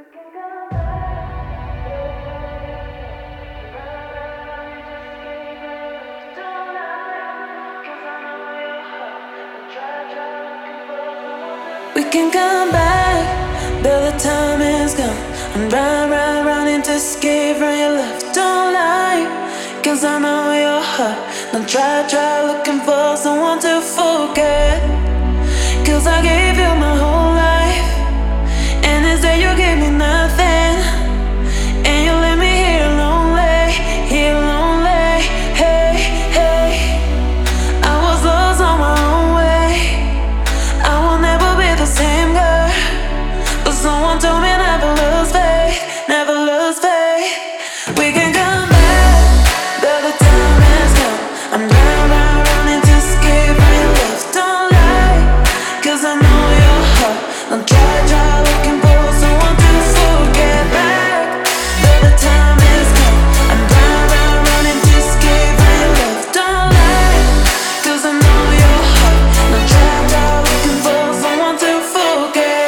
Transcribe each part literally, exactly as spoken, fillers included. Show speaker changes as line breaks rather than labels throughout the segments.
We can come back, but the time is gone. I'm run, run, running to escape from your love. Don't lie, cause I know your heart. Don't try, try looking for someone to forget. Cause I gave you my whole life, and instead you gave me nothing. And you left me here lonely, here lonely. Hey, hey, I was lost on my own way. I will never be the same girl, but someone told me never lose faith, never lose faith. We can come back, but the time has come. I'm round, round, running to escape from your love. Don't lie, cause I know your heart. Don't try, try looking for someone to forget back, but the time has come. I'm round, round, running to escape from your love. Don't lie, cause I know your heart. Don't try, try looking for someone to forget.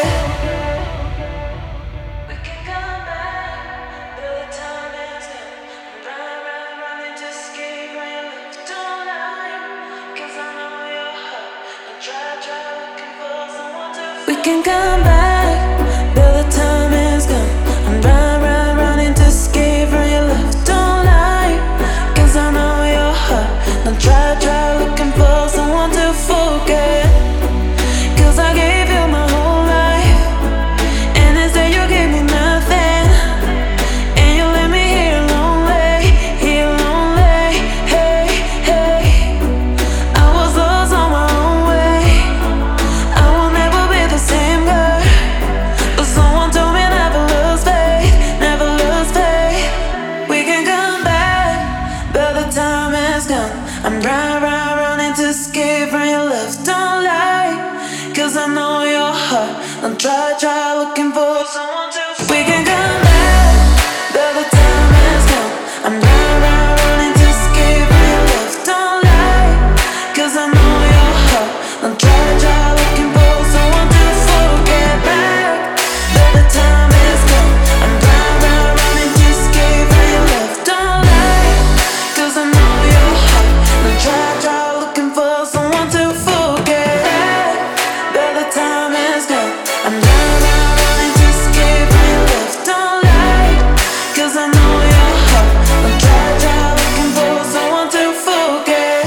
We can come back, but the time has come. I'm round, round, running to escape from your love. Don't lie, cause I know your heart. Don't try, try looking for someone to forget. We can come back, but the time is gone. I'm round, round, running to escape from your love. Don't lie, cause I know your heart. Don't try, try looking for someone to forget. Cause I gave you my whole life, and instead you gave me nothing. And you left me here lonely, here lonely. Hey, hey, I was lost on my own way. I will never be the same girl, but someone told me never lose faith, never lose faith. We can come back, but the time has gone. I'm round, round, running to escape from your love. Don't lie, cause I know your heart. Don't try, try looking for someone to. We can come back, but the time has gone. I'm round, round, running to escape from your love. Don't lie, cause I know your heart. Don't try, try looking for someone to forget back, but the time has gone. I'm round, round, running to escape from your love. Don't lie, cause I know your heart. Don't try, try looking for someone to forget back, but the time has gone. I'm round, round, running to escape from your love. Don't lie, cause I know your heart. Don't try, try looking for someone to forget.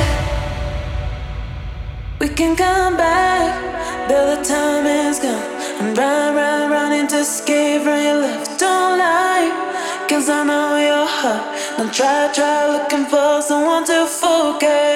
We can come back, but the time is gone. I'm round, round, running to escape from your love. Don't lie, cause I know your heart. Don't try, try looking for someone to forget.